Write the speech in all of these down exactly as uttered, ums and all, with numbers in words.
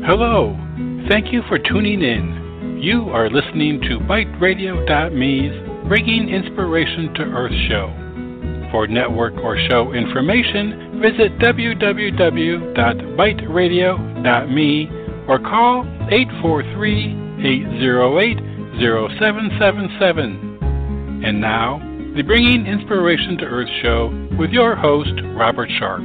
Hello. Thank you for tuning in. You are listening to Byte Radio dot me's Bringing Inspiration to Earth show. For network or show information, visit w w w dot byte radio dot me or call eight four three, eight zero eight, zero seven seven seven. And now, the Bringing Inspiration to Earth show with your host, Robert Sharp.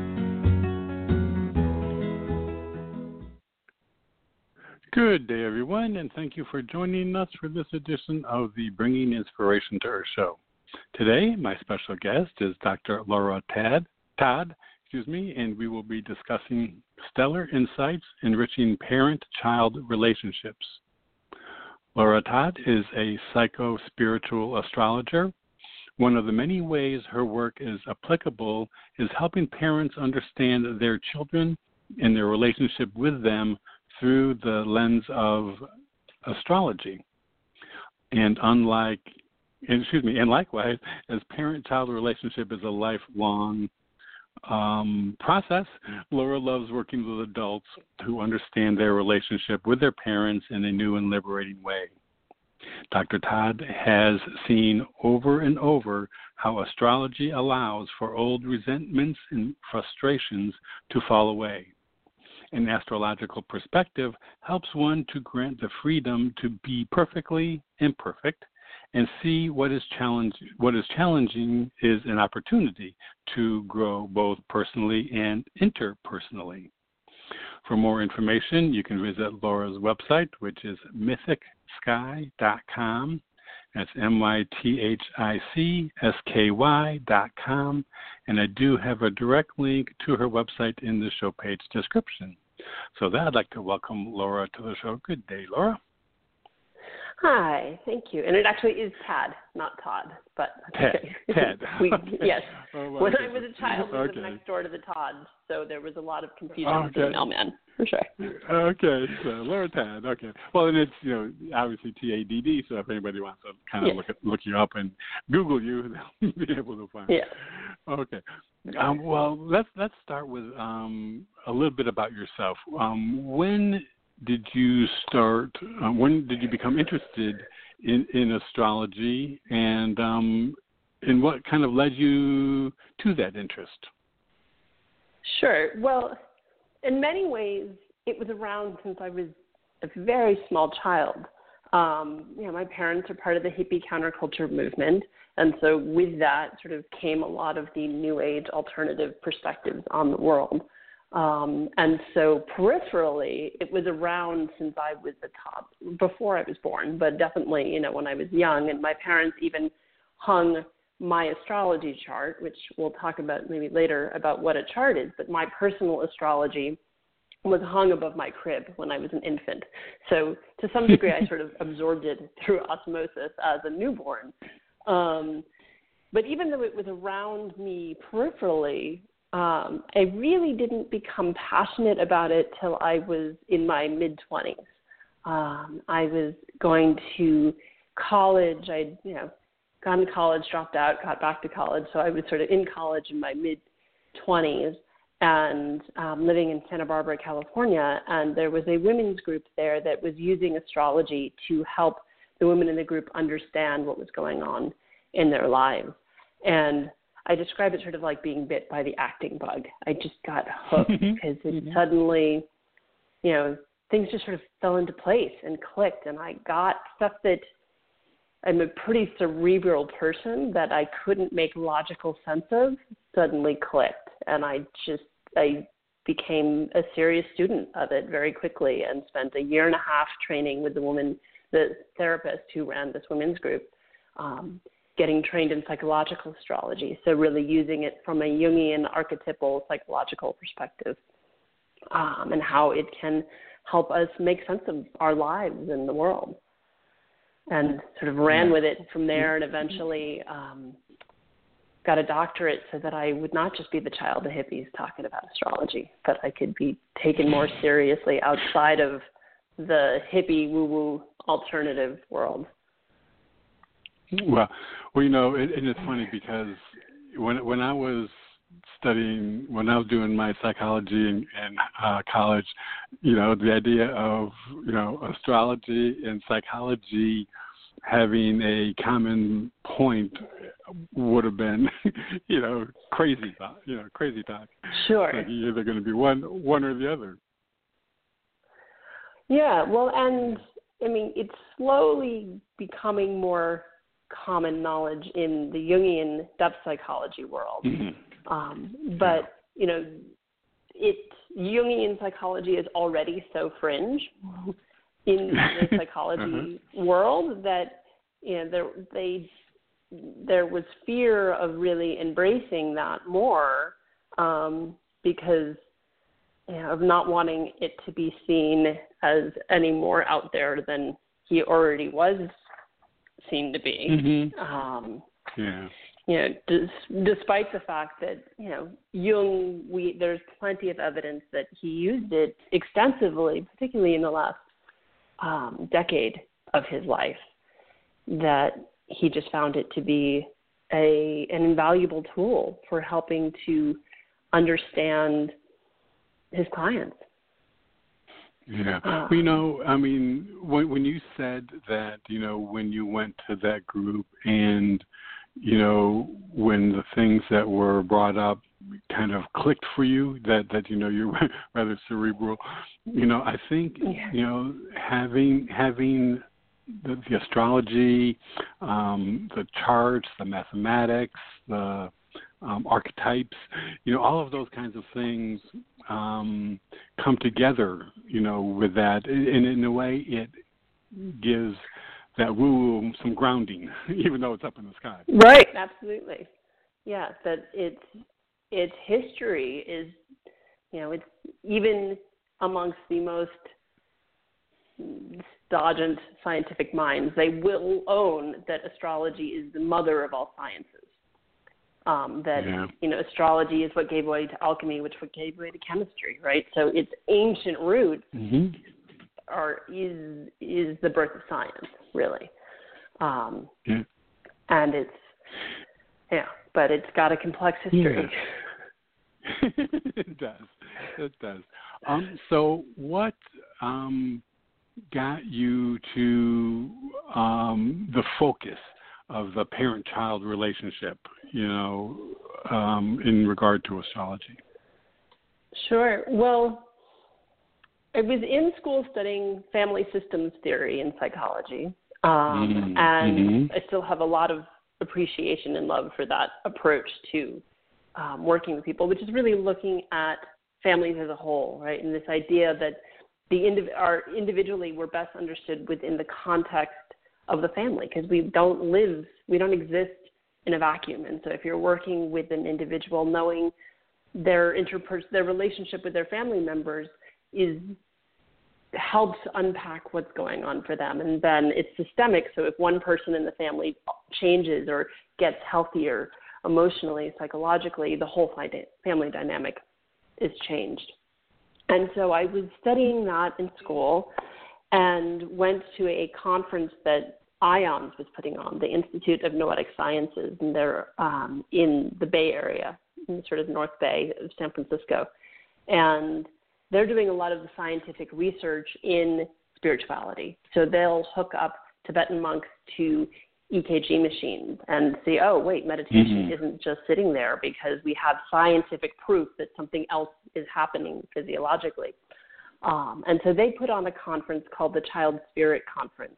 Good day, everyone, and thank you for joining us for this edition of the Bringing Inspiration to Earth show. Today, my special guest is Doctor Laura Tad, Todd, excuse me, and we will be discussing stellar insights enriching parent-child relationships. Laura Todd is a psycho-spiritual astrologer. One of the many ways her work is applicable is helping parents understand their children and their relationship with them through the lens of astrology. And unlike, excuse me, and likewise, as parent-child relationship is a lifelong um, process, Laura loves working with adults who understand their relationship with their parents in a new and liberating way. Doctor Todd has seen over and over how astrology allows for old resentments and frustrations to fall away. An astrological perspective helps one to grant the freedom to be perfectly imperfect and see what is challenge, what is challenging is an opportunity to grow both personally and interpersonally. For more information, you can visit Laura's website, which is mythic sky dot com. That's M Y T H I C S K Y dot com. And I do have a direct link to her website in the show page description. So that I'd like to welcome Laura to the show. Good day, Laura. Hi, thank you. And it actually is Tad, not Todd, but Ted. Okay. Ted. we, yes. Oh, when I was a child, we okay. lived next door to the Todds, so there was a lot of confusion okay. with the mailman, for sure. Okay, so Laura Tad. Okay. Well, and it's, you know, obviously T A D D, so if anybody wants to kind of yes. look at, look you up and Google you, they'll be able to find. Yeah. Okay. Um, well, let's let's start with um, a little bit about yourself. Um, when did you start? Uh, when did you become interested in, in astrology, and um, and what kind of led you to that interest? Sure. Well, in many ways, it was around since I was a very small child. Um, you know, my parents are part of the hippie counterculture movement, and so with that sort of came a lot of the new age alternative perspectives on the world. Um, and so peripherally, it was around since I was a top, before I was born, but definitely, you know, when I was young, and my parents even hung my astrology chart, which we'll talk about maybe later about what a chart is, but my personal astrology was hung above my crib when I was an infant. So to some degree, I sort of absorbed it through osmosis as a newborn. Um, but even though it was around me peripherally, um, I really didn't become passionate about it till I was in my mid-twenties. Um, I was going to college. I'd, you know, gone to college, dropped out, got back to college. So I was sort of in college in my mid-twenties and um, living in Santa Barbara, California. And there was a women's group there that was using astrology to help the women in the group understand what was going on in their lives. And I describe it sort of like being bit by the acting bug. I just got hooked because it mm-hmm. suddenly, you know, things just sort of fell into place and clicked. And I got stuff that I'm a pretty cerebral person that I couldn't make logical sense of suddenly clicked. And I just, I became a serious student of it very quickly and spent a year and a half training with the woman, the therapist who ran this women's group, um, getting trained in psychological astrology. So really using it from a Jungian archetypal psychological perspective um, and how it can help us make sense of our lives in the world. And sort of ran with it from there and eventually um, got a doctorate so that I would not just be the child of hippies talking about astrology, but I could be taken more seriously outside of the hippie woo-woo alternative world. Well, well, you know, it, and it's funny because when when I was studying, when I was doing my psychology in, in uh, college, you know, the idea of, you know, astrology and psychology having a common point would have been, you know, crazy thought, you know, crazy talk. Sure. Like you're either going to be one, one or the other. Yeah, well, and I mean, it's slowly becoming more common knowledge in the Jungian depth psychology world. Mm-hmm. Um, but, you know, it Jungian psychology is already so fringe in the psychology uh-huh. world that, you know, there, they, there was fear of really embracing that more um, because you know, of not wanting it to be seen as any more out there than he already was seen to be. Mm-hmm. Um, yeah. You know, des- despite the fact that, you know, Jung, we, there's plenty of evidence that he used it extensively, particularly in the last um, decade of his life, that he just found it to be a an invaluable tool for helping to understand his clients. Yeah. Uh, well, you know, I mean, when, when you said that, you know, when you went to that group and, you know, when the things that were brought up kind of clicked for you, that, that you know, you're rather cerebral, you know, I think, yeah. you know, having having the, the astrology, um, the charts, the mathematics, the Um, archetypes, you know, all of those kinds of things um, come together, you know, with that. And in a way, it gives that woo some grounding, even though it's up in the sky. Right, absolutely. Yeah, that it's, its history is, you know, it's even amongst the most stringent scientific minds, they will own that astrology is the mother of all sciences. Um, that, yeah. you know, astrology is what gave way to alchemy, which what gave way to chemistry, right? So its ancient roots mm-hmm. are is is the birth of science, really. Um, yeah. And it's, yeah, but it's got a complex history. Yeah. It does. It does. Um, so what um, got you to um, the focus of the parent-child relationship, you know, um, in regard to astrology? Sure. Well, I was in school studying family systems theory in psychology, um, mm-hmm. and mm-hmm. I still have a lot of appreciation and love for that approach to um, working with people, which is really looking at families as a whole, right? And this idea that the indiv- are individually we're best understood within the context of the family, because we don't live, we don't exist in a vacuum. And so if you're working with an individual, knowing their interpers- their relationship with their family members is helps unpack what's going on for them. And then it's systemic. So if one person in the family changes or gets healthier emotionally, psychologically, the whole family dynamic is changed. And so I was studying that in school and went to a conference that IONS was putting on, the Institute of Noetic Sciences, and they're um, in the Bay Area, in the sort of North Bay of San Francisco. And they're doing a lot of the scientific research in spirituality. So they'll hook up Tibetan monks to E K G machines and see, oh, wait, meditation mm-hmm. isn't just sitting there, because we have scientific proof that something else is happening physiologically. Um, and so they put on a conference called the Child Spirit Conference.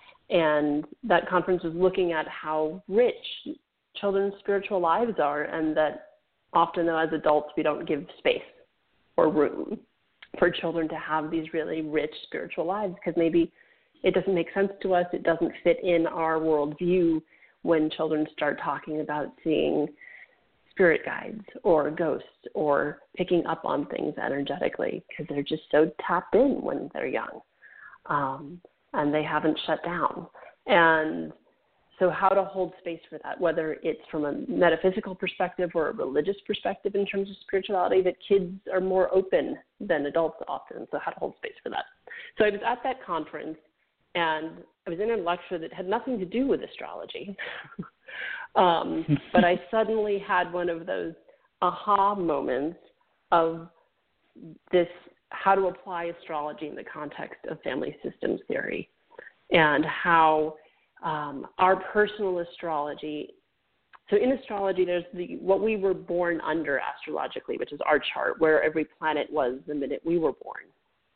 And that conference was looking at how rich children's spiritual lives are, and that often, though, as adults, we don't give space or room for children to have these really rich spiritual lives, because maybe it doesn't make sense to us. It doesn't fit in our worldview when children start talking about seeing spirit guides or ghosts or picking up on things energetically, because they're just so tapped in when they're young. Um, and they haven't shut down. And so how to hold space for that, whether it's from a metaphysical perspective or a religious perspective in terms of spirituality, that kids are more open than adults often, so how to hold space for that. So I was at that conference, and I was in a lecture that had nothing to do with astrology. um, but I suddenly had one of those aha moments of this, how to apply astrology in the context of family systems theory, and how um, our personal astrology. So in astrology, there's the what we were born under astrologically, which is our chart, where every planet was the minute we were born.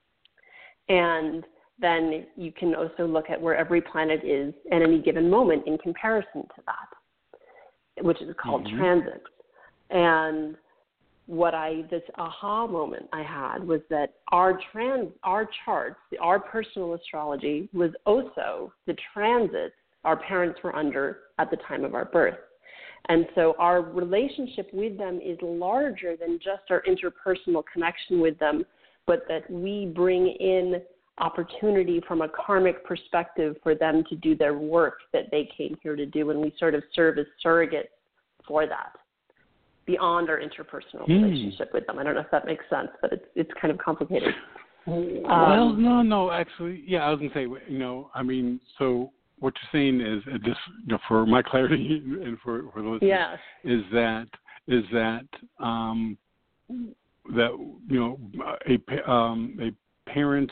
And then you can also look at where every planet is at any given moment in comparison to that, which is called mm-hmm. transits. And what I, this aha moment I had was that our trans, our charts, our personal astrology was also the transits our parents were under at the time of our birth. And so our relationship with them is larger than just our interpersonal connection with them, but that we bring in opportunity from a karmic perspective for them to do their work that they came here to do, and we sort of serve as surrogates for that, beyond our interpersonal hmm. relationship with them. I don't know if that makes sense, but it's it's kind of complicated. Well, um, no, no, actually, yeah, I was going to say, you know, I mean, so what you're saying is, uh, just you know, for my clarity and for, for the listeners, yeah. is that is that um, that you know a um, a parent's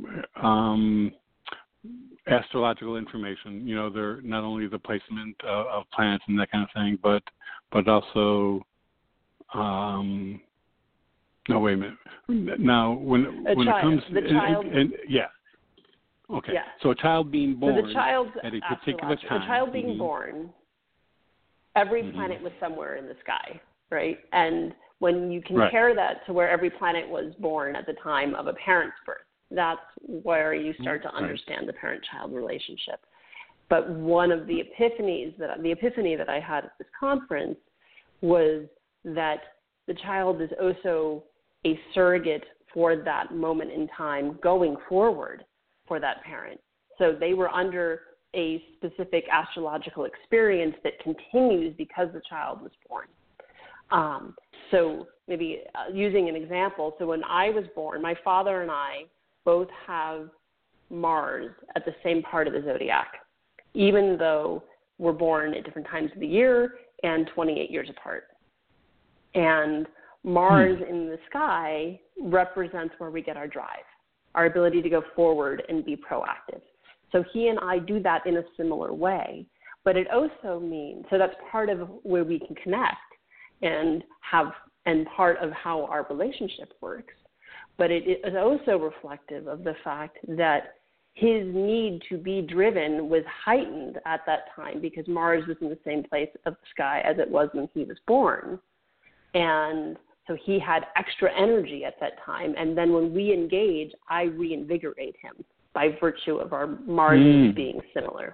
um, astrological information, you know, they're not only the placement of, of planets and that kind of thing, but but also, um, no, wait a minute. Now, when a when child, it comes, the and, child, and, and, yeah, okay. Yeah. So a child being born so the child's at a particular time. A child being mm-hmm. born, every mm-hmm. planet was somewhere in the sky, right? And when you compare right. that to where every planet was born at the time of a parent's birth, that's where you start to understand right. the parent-child relationship. But one of the epiphanies that the epiphany that I had at this conference was that the child is also a surrogate for that moment in time going forward for that parent. So they were under a specific astrological experience that continues because the child was born. Um, so maybe uh, using an example, so when I was born, my father and I both have Mars at the same part of the zodiac, even though we're born at different times of the year and twenty-eight years apart. And Mars hmm. in the sky represents where we get our drive, our ability to go forward and be proactive. So he and I do that in a similar way. But it also means, so that's part of where we can connect and have, and part of how our relationship works. But it is also reflective of the fact that his need to be driven was heightened at that time because Mars was in the same place of the sky as it was when he was born. And so he had extra energy at that time. And then when we engage, I reinvigorate him by virtue of our Mars mm. being similar.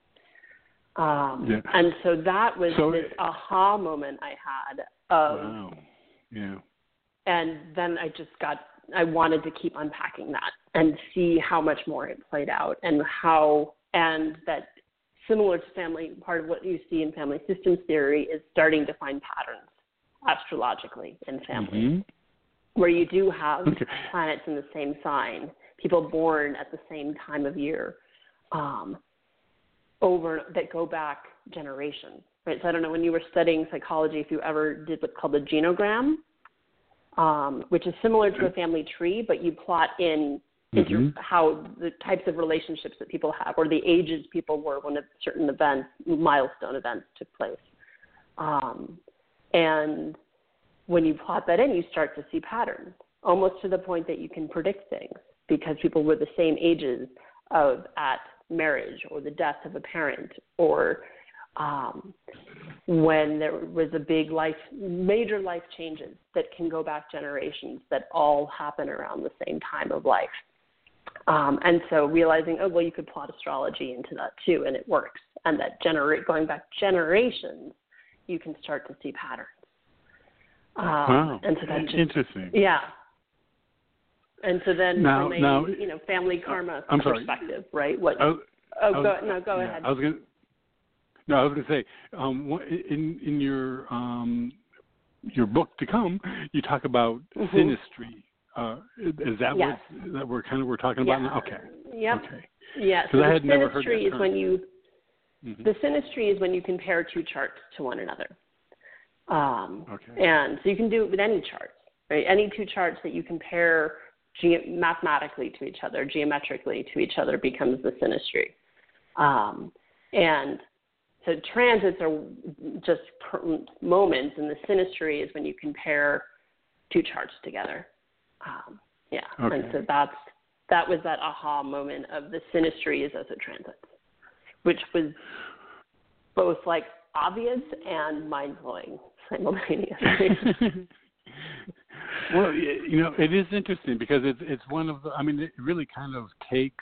Um, yeah. And so that was so, this aha moment I had of, wow. Yeah. And then I just got, I wanted to keep unpacking that and see how much more it played out and how, and that similar to family, part of what you see in family systems theory is starting to find patterns astrologically in families, mm-hmm. where you do have okay. planets in the same sign, people born at the same time of year, um, over that go back generations, right? So I don't know, when you were studying psychology, if you ever did what's called a genogram, um, which is similar to a family tree, but you plot in mm-hmm. inter- how the types of relationships that people have or the ages people were when certain events, milestone events took place. Um, and when you plot that in, you start to see patterns, almost to the point that you can predict things because people were the same ages of at marriage or the death of a parent or um, when there was a big life, major life changes that can go back generations that all happen around the same time of life. Um, and so realizing, oh, well, you could plot astrology into that too, and it works. And that generate going back generations, you can start to see patterns. Um, wow, and so that's just, interesting. Yeah. And so then now, from a now, you know family karma I'm perspective, sorry. right? What? Was, oh, was, go no, go yeah, ahead. I was gonna. No, I was gonna say, um, in in your um, your book to come, you talk about mm-hmm. synastry. Uh, is that yes. what that we're kind of we're talking about yeah. now? Okay. Yep. Okay. Yeah. So I had the never heard that synastry is term. when you mm-hmm. the synastry is when you compare two charts to one another. Um, Okay. And so you can do it with any charts, right? Any two charts that you compare ge- mathematically to each other, geometrically to each other, becomes the synastry. Um, and so transits are just per- moments, and the synastry is when you compare two charts together. Um, yeah, Okay. and so that's that was that aha moment of the synastry is as a transit, which was both like obvious and mind-blowing simultaneously. Well, you know, it is interesting because it's it's one of the. I mean, it really kind of takes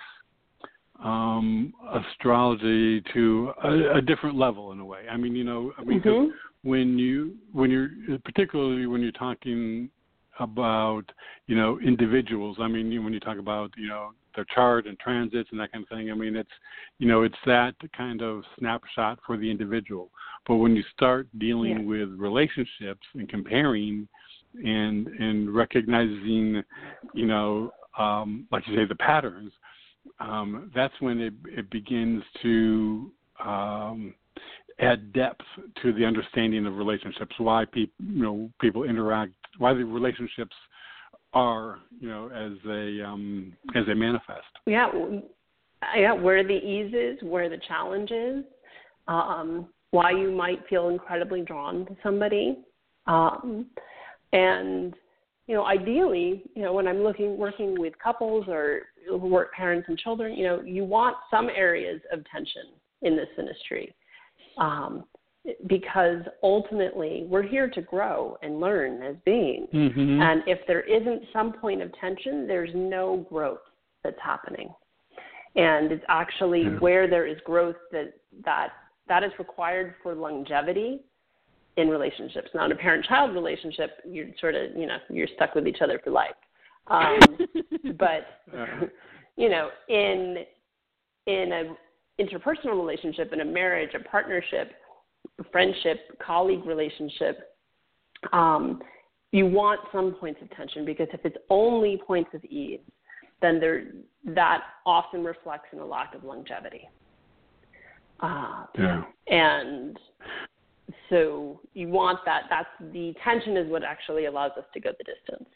um, astrology to a, a different level in a way. I mean, you know, I mean, 'cause Mm-hmm. when you when you're particularly when you're talking about, you know, individuals. I mean, you- when you talk about, you know, their chart and transits and that kind of thing. I mean, it's, you know, it's that kind of snapshot for the individual. But when you start dealing Yeah. with relationships and comparing and and recognizing, you know, um, like you say, the patterns, um, that's when it, it begins to um, add depth to the understanding of relationships. Why people, you know, people interact. Why the relationships are, you know, as they um, as they manifest. Yeah, w- yeah. Where the eases, where the challenges, um, why you might feel incredibly drawn to somebody, um, and you know, ideally, you know, when I'm looking working with couples or work parents and children, you know, you want some areas of tension in the synastry. Um, because ultimately we're here to grow and learn as beings. Mm-hmm. And if there isn't some point of tension, there's no growth that's happening. And it's actually Yeah. where there is growth that, that that is required for longevity in relationships. Now, in a parent-child relationship, you're sort of, you know, you're stuck with each other for life. Um, but, Uh, you know, in in a interpersonal relationship, in a marriage, a partnership, friendship, colleague relationship, um, you want some points of tension, because if it's only points of ease, then there, that often reflects in a lack of longevity. Uh, yeah. and so you want that. That's the tension is what actually allows us to go the distance.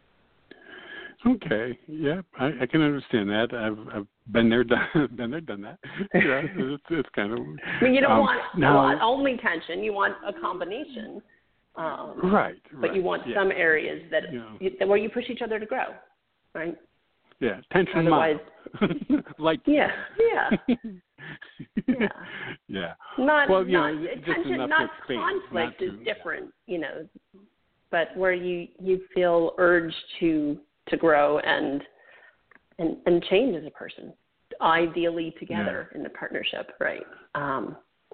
Okay. Yeah, I, I can understand that. I've I've been there, done, been there, done that. Yeah, it's, it's kind of. I mean, you don't um, want now, a lot, only tension. You want a combination. Um, right. But right, you want yeah. some areas that Yeah. where you push each other to grow, right? Yeah, tension Otherwise, mild. Like. yeah, yeah, yeah. Yeah. Not, Well, you not know, just tension, enough not to expand, conflict not is to- different, you know. But where you, you feel urged to to grow and and and change as a person, ideally together Yeah. in a partnership, right? Um,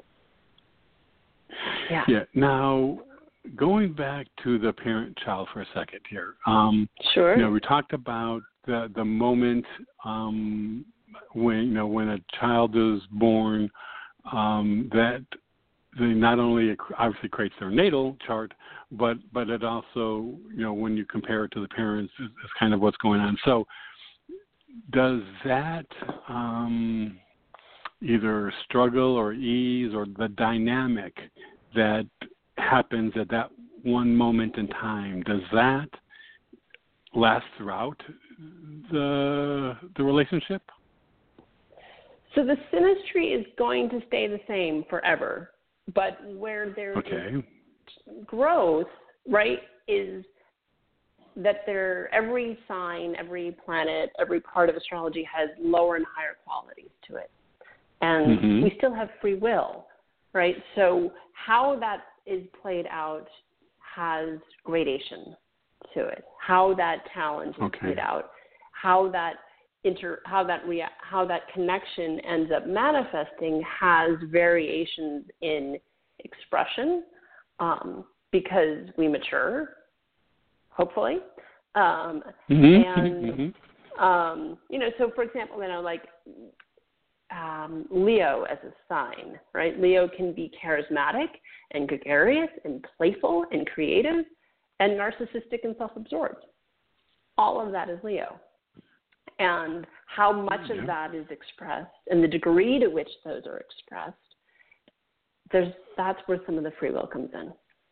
yeah. Yeah. Now, going back to the parent-child for a second here. Um, Sure. You know, we talked about the the moment um, when you know when a child is born, um, that they not only obviously creates their natal chart, but but it also, you know, when you compare it to the parents, is, is kind of what's going on. So, does that um, either struggle or ease, or the dynamic that happens at that one moment in time, does that last throughout the the relationship? So the synastry is going to stay the same forever, but where there Okay. is growth, right, is that there every sign, every planet, every part of astrology has lower and higher qualities to it. And Mm-hmm. we still have free will, right? So how that is played out has gradation to it. How that challenge is Okay. played out, how that inter, how that rea- how that connection ends up manifesting has variations in expression, um, because we mature, hopefully, um, Mm-hmm. and Mm-hmm. um, you know. So, for example, you know, like um, Leo as a sign, right? Leo can be charismatic and gregarious and playful and creative and narcissistic and self-absorbed. All of that is Leo. And how much Yeah. of that is expressed and the degree to which those are expressed, there's, that's where some of the free will comes in.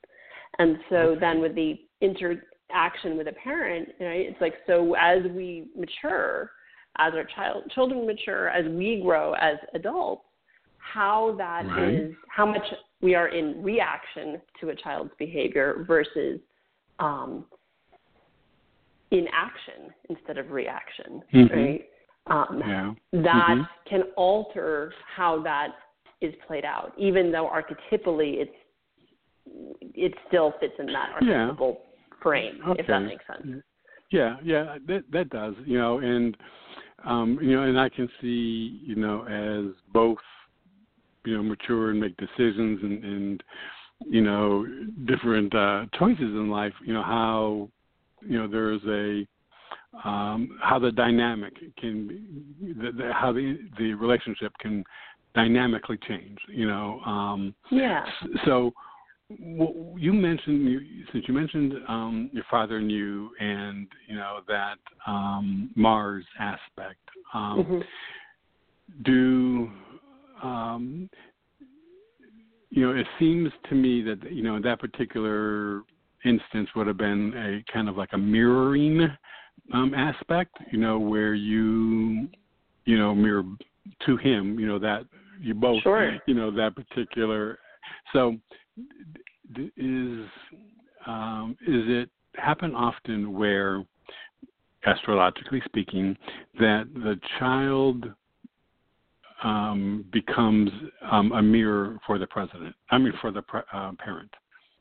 And so okay. then with the interaction with a parent, you know, it's like, so as we mature, as our child children mature, as we grow as adults, how that right. is, how much we are in reaction to a child's behavior versus um, in action instead of reaction, mm-hmm. right? Um, yeah. that mm-hmm. can alter how that is played out, even though archetypally it's it still fits in that archetypal yeah. frame, okay. if that makes sense. Yeah, yeah, that that does, you know, and um, you know, and I can see, you know, as both, you know, mature and make decisions and, and you know, different uh, choices in life, you know, how, you know, there's a um, how the dynamic can, be, the, the, how the the relationship can dynamically change, you know. Um, yeah. So. Well, you mentioned, you, since you mentioned um, your father and you, and you know that um, Mars aspect. Um, mm-hmm. Do um, you know? It seems to me that you know in that particular instance would have been a kind of like a mirroring um, aspect. You know, where you you know mirror to him. You know that you both. Sure. You know that particular. So. Is um, is it happen often where, astrologically speaking, that the child um, becomes um, a mirror for the president? I mean, for the pre- uh, parent.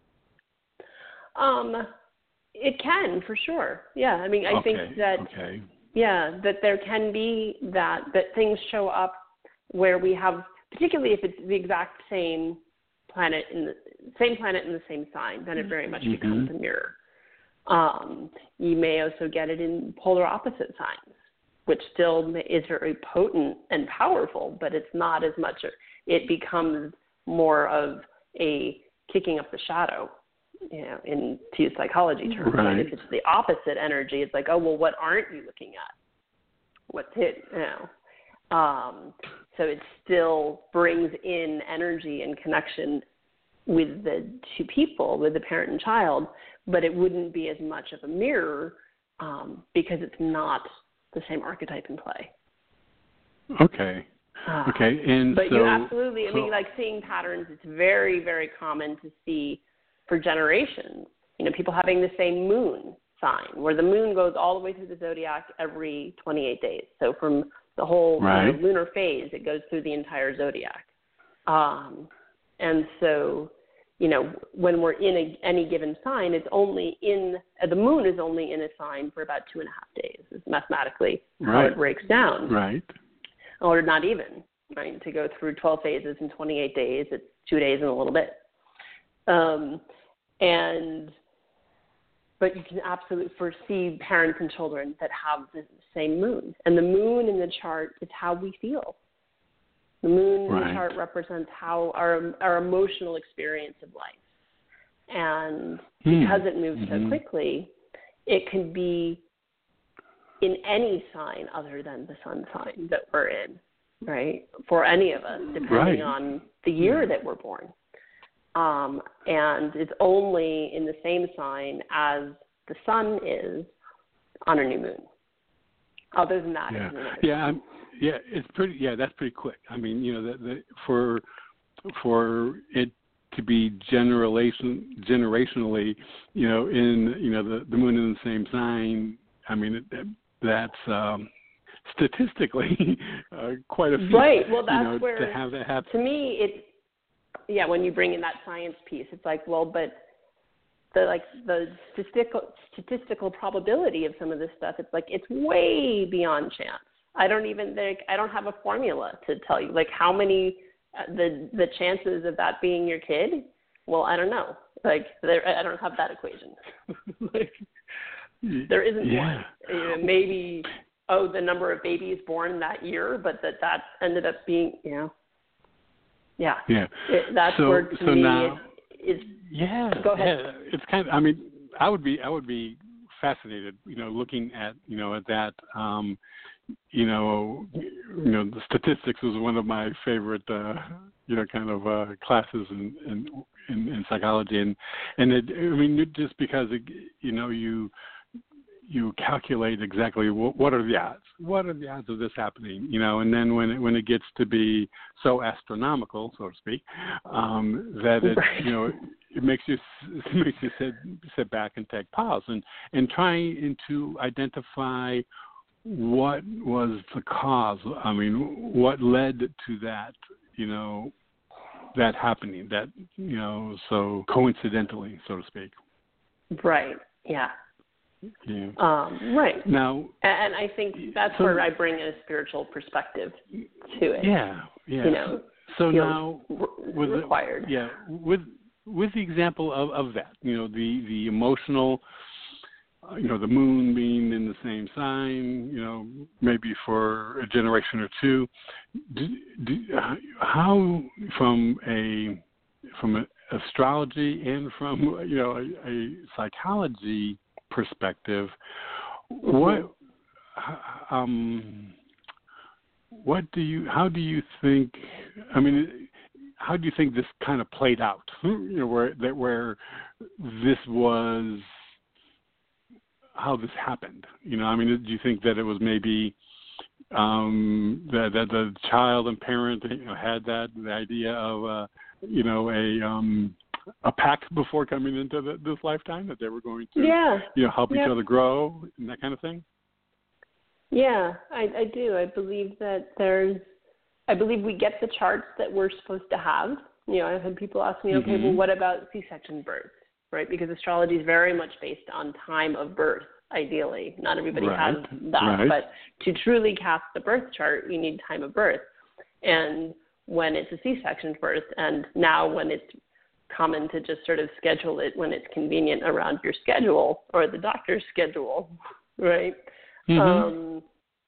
Um, it can for sure. Yeah, I mean, I okay. think that okay. yeah, that there can be that that things show up where we have, particularly if it's the exact same planet in the same planet in the same sign, then it very much mm-hmm. becomes a mirror. Um, you may also get it in polar opposite signs, which still is very potent and powerful, but it's not as much. It becomes more of a kicking up the shadow, you know, in to use psychology terms. Right. Right? If it's the opposite energy, it's like, oh, well, what aren't you looking at? What's it, you know? Um, so it still brings in energy and connection with the two people, with the parent and child, but it wouldn't be as much of a mirror um, because it's not the same archetype in play. Okay. Uh, okay. And but so, you absolutely, I so, mean, like seeing patterns, it's very, very common to see for generations, you know, people having the same moon sign, where the moon goes all the way through the zodiac every twenty-eight days. So from the whole right. you know, lunar phase, it goes through the entire zodiac. Um, and so, you know, when we're in a, any given sign, it's only in, uh, the moon is only in a sign for about two and a half days, is mathematically right. how it breaks down. Right. Or not even, right? To go through twelve phases in twenty-eight days, it's two days and a little bit. Um, and, but you can absolutely foresee parents and children that have the same moon. And the moon in the chart is how we feel. The moon right. in the chart represents how our our emotional experience of life. And hmm. because it moves mm-hmm. so quickly, it can be in any sign other than the sun sign that we're in, right? For any of us, depending right. on the year that we're born. Um, and it's only in the same sign as the sun is on a new moon. Other than that, yeah, it's another yeah, I'm, yeah. It's pretty. Yeah, that's pretty quick. I mean, you know, the, the, for for it to be generation generationally, you know, in you know the, the moon in the same sign. I mean, it, that's um, statistically uh, quite a few. Right. Well, that's you know, where to have that happen. To me, it's yeah. When you bring in that science piece, it's like, well, but the like the statistical statistical probability of some of this stuff, it's like it's way beyond chance. I don't even think I don't have a formula to tell you like how many uh, the the chances of that being your kid. Well, I don't know. Like there, I don't have that equation. like there isn't yeah. one. You know, maybe oh the number of babies born that year, but that that ended up being you know. Yeah. Yeah. It, that's so, where to so me now, it, it's. Yeah. Go ahead. Yeah. It's kind of. I mean, I would be. I would be fascinated. You know, looking at you know at that. Um, you know, you know, the statistics was one of my favorite. Uh, you know, kind of uh, classes in, in in, in psychology, and and it, I mean just because it, you know you you calculate exactly what, what are the odds, what are the odds of this happening, you know, and then when it, when it gets to be so astronomical, so to speak, um, that it you know it makes you it makes you sit sit back and take pause and and trying to identify what was the cause. I mean, what led to that, you know, that happening, that, you know, so coincidentally, so to speak. Right. Yeah. Yeah. Um, right. Now, and I think that's so, where I bring in a spiritual perspective to it. Yeah. Yeah. You know, so now, with required. The, yeah, with with the example of, of that, you know, the the emotional. Uh, you know, the moon being in the same sign, you know, maybe for a generation or two. Do, do, how, from a from a astrology and from you know a, a psychology perspective, what um what do you how do you think? I mean, how do you think this kind of played out? You know, where that where this was. How this happened, you know? I mean, do you think that it was maybe um, that, that the child and parent, you know, had that the idea of, uh, you know, a um, a pact before coming into the, this lifetime that they were going to, yeah. you know, help yeah. each other grow and that kind of thing? Yeah, I, I do. I believe that there's. I believe we get the charts that we're supposed to have. You know, I've had people ask me, okay, mm-hmm. well, what about C-section births? Right, because astrology is very much based on time of birth, ideally. Not everybody right. has that, right. but to truly cast the birth chart, you need time of birth. And when it's a C-section birth, and now when it's common to just sort of schedule it when it's convenient around your schedule or the doctor's schedule, right? Mm-hmm. Um,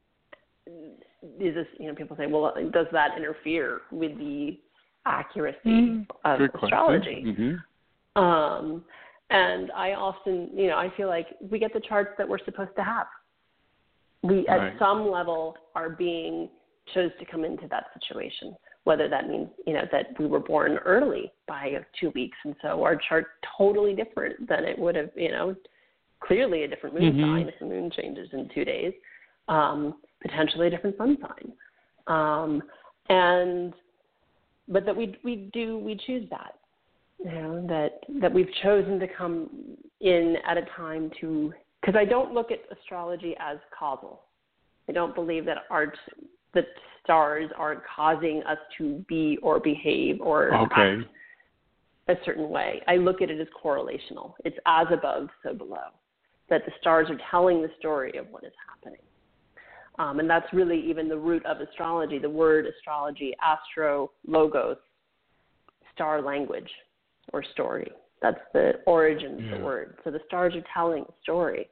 is this, you know, people say, well, does that interfere with the accuracy mm-hmm. of Good astrology? Mm-hmm. Um, and I often, you know, I feel like we get the charts that we're supposed to have. We, right. at some level, are being chose to come into that situation, whether that means, you know, that we were born early by two weeks, and so our chart's totally different than it would have, you know, clearly a different moon mm-hmm. sign if the moon changes in two days, um, potentially a different sun sign. Um, and, but that we, we do, we choose that. You know, that, that we've chosen to come in at a time to, because I don't look at astrology as causal. I don't believe that our, the stars are causing us to be or behave or okay. act a certain way. I look at it as correlational. It's as above, so below. That the stars are telling the story of what is happening. Um, and that's really even the root of astrology, the word astrology, astro, logos, star language. Or story. That's the origin of yeah. the word. So the stars are telling a story.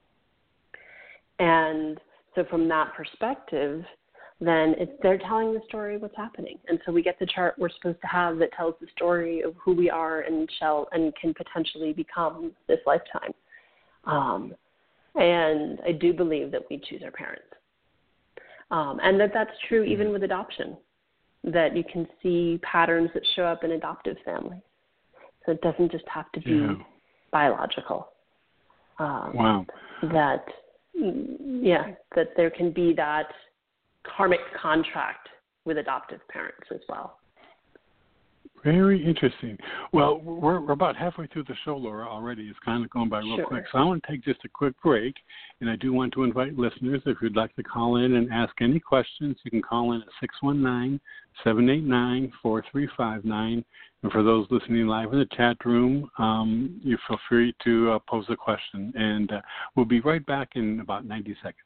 And so from that perspective, then it's, they're telling the story of what's happening. And so we get the chart we're supposed to have that tells the story of who we are and shall and can potentially become this lifetime. Um, and I do believe that we choose our parents. Um, and that that's true mm-hmm. even with adoption, that you can see patterns that show up in adoptive families. So it doesn't just have to be yeah. biological. Um, wow. That, yeah, that there can be that karmic contract with adoptive parents as well. Very interesting. Well, we're, we're about halfway through the show, Laura, already. It's kind of going by real sure. quick. So I want to take just a quick break, and I do want to invite listeners, if you'd like to call in and ask any questions, you can call in at six one nine, seven eight nine, four three five nine. And for those listening live in the chat room, um, you feel free to uh, pose a question. And uh, we'll be right back in about ninety seconds.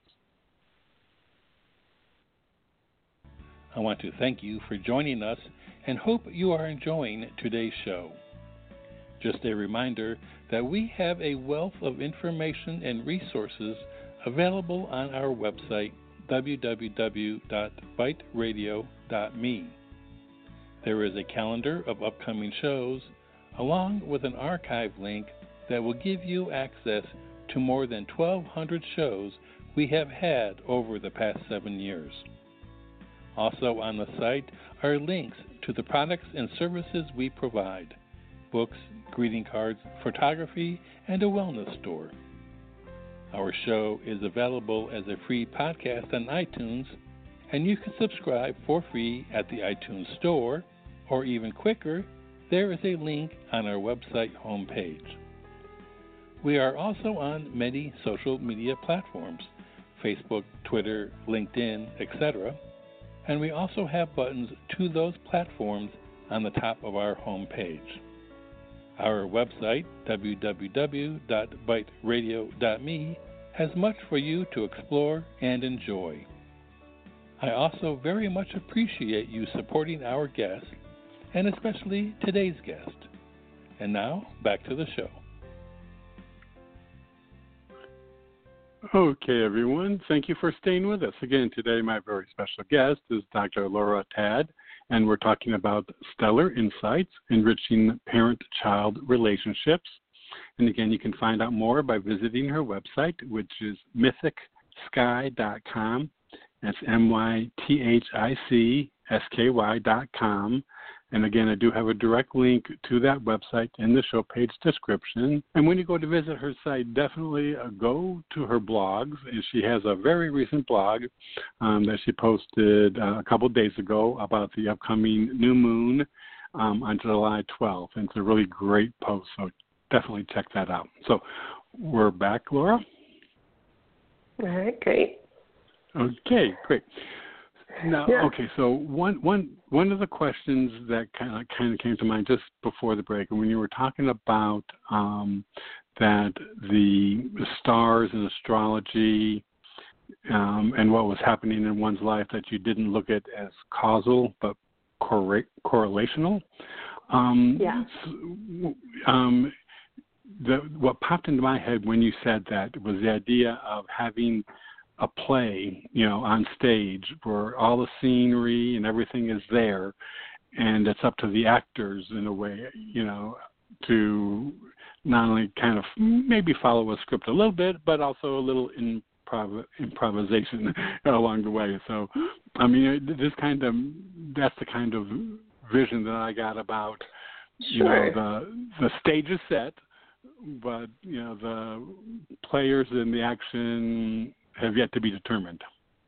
I want to thank you for joining us and hope you are enjoying today's show. Just a reminder that we have a wealth of information and resources available on our website, w w w dot byte radio dot me. There is a calendar of upcoming shows, along with an archive link that will give you access to more than twelve hundred shows we have had over the past seven years. Also on the site are links to the products and services we provide. books, greeting cards, photography, and a wellness store. Our show is available as a free podcast on iTunes, and you can subscribe for free at the iTunes Store, or even quicker, there is a link on our website homepage. We are also on many social media platforms, Facebook, Twitter, LinkedIn, et cetera, and we also have buttons to those platforms on the top of our homepage. Our website, w w w dot byte radio dot me, has much for you to explore and enjoy. I also very much appreciate you supporting our guests, and especially today's guest. And now, back to the show. Okay, everyone. Thank you for staying with us. Again, today my very special guest is Doctor Laura Tadd, and we're talking about stellar insights, enriching parent-child relationships. And again, you can find out more by visiting her website, which is mythic sky dot com. That's M Y T H I C S K Y dot com. And again, I do have a direct link to that website in the show page description. And when you go to visit her site, definitely uh, go to her blogs. And she has a very recent blog um, that she posted uh, a couple of days ago about the upcoming new moon um, on July twelfth. And it's a really great post, so definitely check that out. So we're back, Laura. All right, great. Okay, great. Now, yeah. okay, so one one one of the questions that kind of kind of came to mind just before the break, and when you were talking about um, that the stars and astrology um, and what was happening in one's life, that you didn't look at as causal but corre- correlational. Um, yeah. Um, the, what popped into my head when you said that was the idea of having a play, you know, on stage where all the scenery and everything is there, and it's up to the actors in a way, you know, to not only kind of maybe follow a script a little bit, but also a little improv- improvisation along the way. So, I mean, this kind of, that's the kind of vision that I got about, you Sure. know, the the stage is set, but, you know, the players and the action have yet to be determined.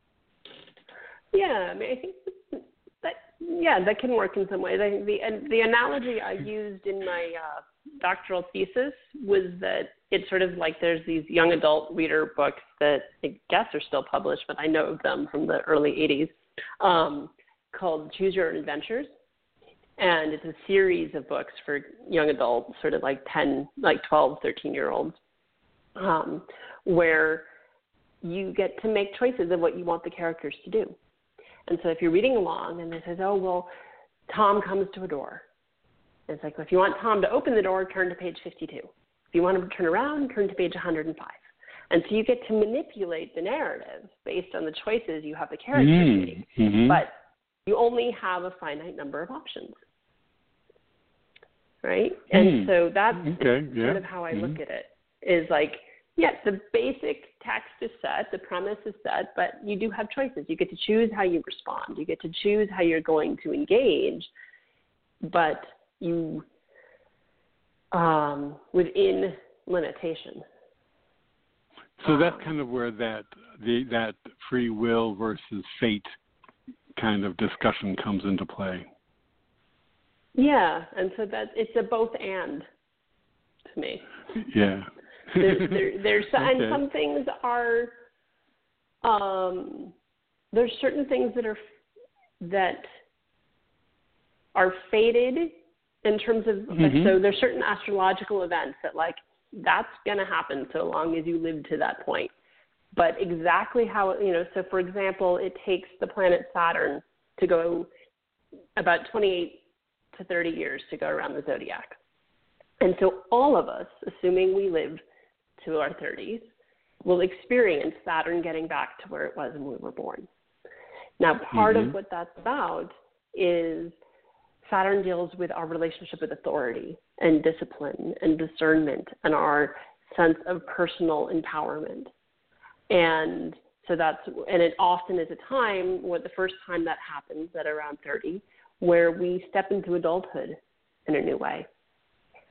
Yeah, I mean, I think that, yeah, that can work in some ways. I think the and the analogy I used in my uh, doctoral thesis was that it's sort of like there's these young adult reader books that I guess are still published, but I know of them from the early eighties, um, called Choose Your Own Adventures. And it's a series of books for young adults, sort of like ten, like twelve, thirteen-year-olds, um, where you get to make choices of what you want the characters to do. And so if you're reading along and it says, oh, well, Tom comes to a door. And it's like, well, if you want Tom to open the door, turn to page fifty-two. If you want him to turn around, turn to page one hundred five. And so you get to manipulate the narrative based on the choices you have the characters mm, make. Mm-hmm. But you only have a finite number of options. Right? And mm, so that's okay, yeah. sort of how I mm-hmm. look at it, is like, yes, the basic text is set, the premise is set, but you do have choices. You get to choose how you respond. You get to choose how you're going to engage, but you, um, within limitation. So that's kind of where that the that free will versus fate kind of discussion comes into play. Yeah, and so that it's a both and to me. Yeah. there, there, there's okay. and some things are um, there's certain things that are that are fated in terms of mm-hmm. like, so there's certain astrological events that like that's going to happen so long as you live to that point. But exactly how, you know, so for example, it takes the planet Saturn to go about twenty-eight to thirty years to go around the zodiac. And so all of us, assuming we live to our thirties, will experience Saturn getting back to where it was when we were born. Now, part mm-hmm. of what that's about is Saturn deals with our relationship with authority and discipline and discernment and our sense of personal empowerment. And so that's, and it often is a time, what the first time that happens at around thirty, where we step into adulthood in a new way.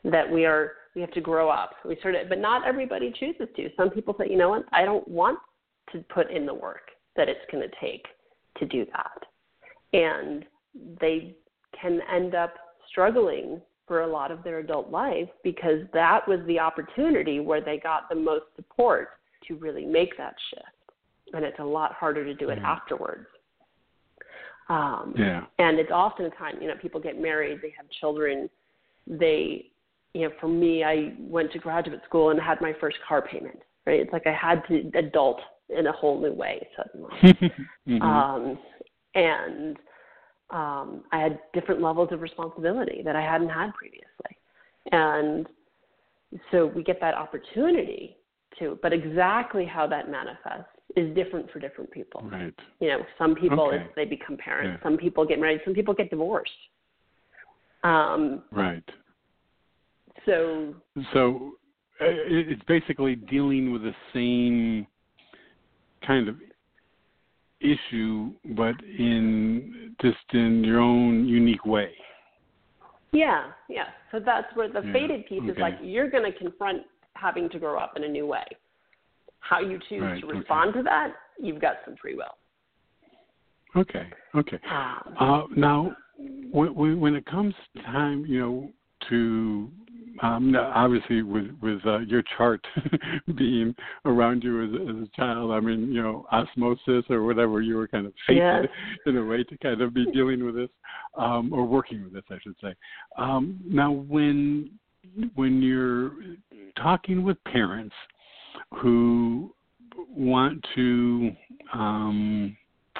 that we are we have to grow up. We sort of, but not everybody chooses to. Some people say, you know what, I don't want to put in the work that it's going to take to do that. And they can end up struggling for a lot of their adult life because that was the opportunity where they got the most support to really make that shift. And it's a lot harder to do it yeah. afterwards. Um, yeah. And it's often a time, you know, people get married, they have children, they, you know, for me, I went to graduate school and had my first car payment, right? It's like I had to adult in a whole new way suddenly. mm-hmm. um, and um, I had different levels of responsibility that I hadn't had previously. And so we get that opportunity to, but exactly how that manifests is different for different people. Right. You know, some people, okay. it's, they become parents. Yeah. Some people get married. Some people get divorced. Um, right. So, so uh, it's basically dealing with the same kind of issue, but in just in your own unique way. Yeah, yeah. So that's where the yeah. fated piece okay. is like you're going to confront having to grow up in a new way. How you choose right. to respond okay. to that, you've got some free will. Okay, okay. Um, uh, now, when, when it comes time, you know, to um, obviously with with uh, your chart being around you as, as a child, I mean, you know, osmosis or whatever, you were kind of fated yes. in a way to kind of be dealing with this um, or working with this, I should say. Um, now, when when you're talking with parents who want to um,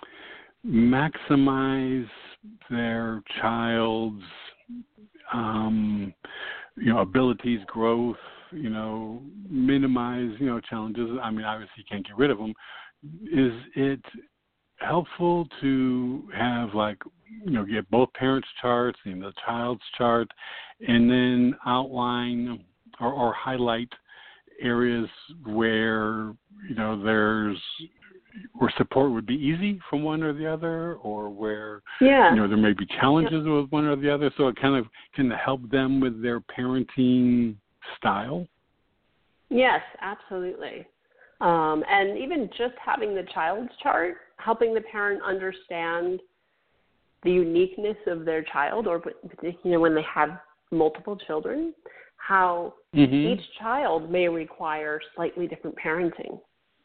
maximize their child's um, you know, abilities, growth, you know, minimize, you know, challenges. I mean, obviously you can't get rid of them. Is it helpful to have, like, you know, get both parents' charts and the child's chart and then outline or, or highlight areas where, you know, there's where support would be easy from one or the other, or where yeah. you know there may be challenges yeah. with one or the other, so it kind of can help them with their parenting style? Yes, absolutely. Um, and even just having the child's chart, helping the parent understand the uniqueness of their child, or you know when they have multiple children, how mm-hmm. each child may require slightly different parenting.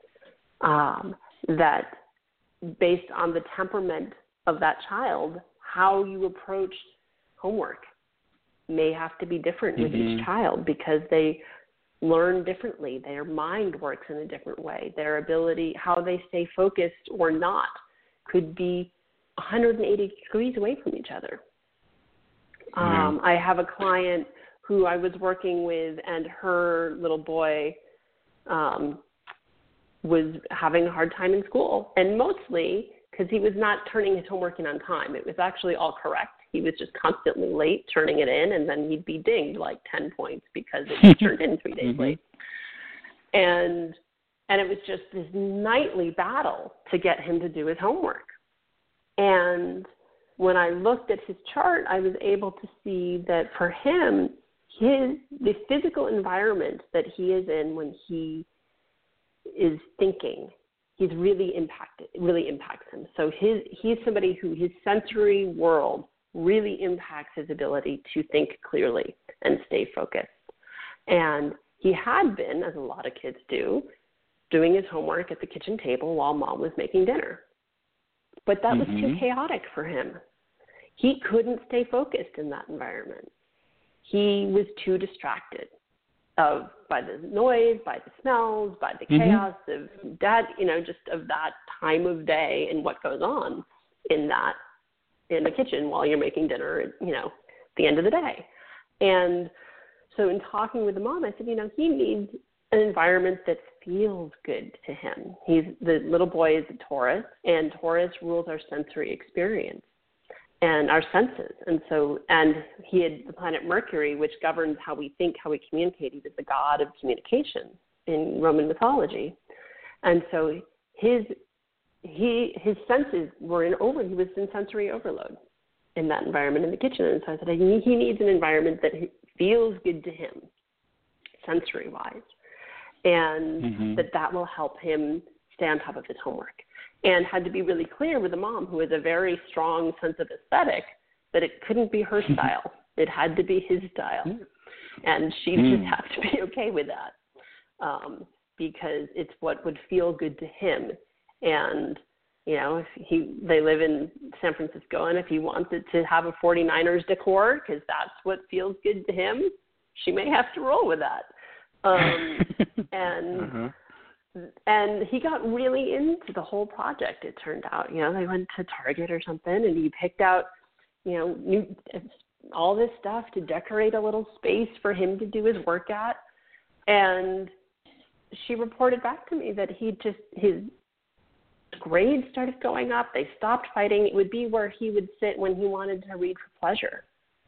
Um, that based on the temperament of that child, how you approach homework may have to be different mm-hmm. with each child because they learn differently. Their mind works in a different way. Their ability, how they stay focused or not, could be one hundred eighty degrees away from each other. Yeah. Um, I have a client who I was working with, and her little boy um, was having a hard time in school, and mostly because he was not turning his homework in on time. It was actually all correct. He was just constantly late turning it in, and then he'd be dinged like ten points because it was turned in three days mm-hmm. late. And and it was just this nightly battle to get him to do his homework. And when I looked at his chart, I was able to see that for him, his the physical environment that he is in when he is thinking, he's really impacted, really impacts him. So his he's somebody who his sensory world really impacts his ability to think clearly and stay focused. And he had been, as a lot of kids do, doing his homework at the kitchen table while mom was making dinner. But that mm-hmm. was too chaotic for him. He couldn't stay focused in that environment. He was too distracted of by the noise, by the smells, by the mm-hmm. chaos of that, you know, just of that time of day and what goes on in that in the kitchen while you're making dinner, you know, at the end of the day. And so in talking with the mom, I said, you know, he needs an environment that feels good to him. He's the little boy is a Taurus, and Taurus rules our sensory experience and our senses. And so, and he had the planet Mercury, which governs how we think, how we communicate. He was the god of communication in Roman mythology. And so his he his senses were in over, he was in sensory overload in that environment in the kitchen. And so I said, he, he needs an environment that feels good to him, sensory-wise, and mm-hmm. that that will help him stay on top of his homework. And had to be really clear with the mom, who has a very strong sense of aesthetic, that it couldn't be her style. It had to be his style. And she mm. just had to be okay with that, um, because it's what would feel good to him. And, you know, if he they live in San Francisco, and if he wants it to have a forty-niners decor because that's what feels good to him, she may have to roll with that. Um, and uh-huh. and he got really into the whole project, it turned out. You know, they went to Target or something, and he picked out, you know, new, all this stuff to decorate a little space for him to do his work at. And she reported back to me that he just, his grades started going up. They stopped fighting. It would be where he would sit when he wanted to read for pleasure.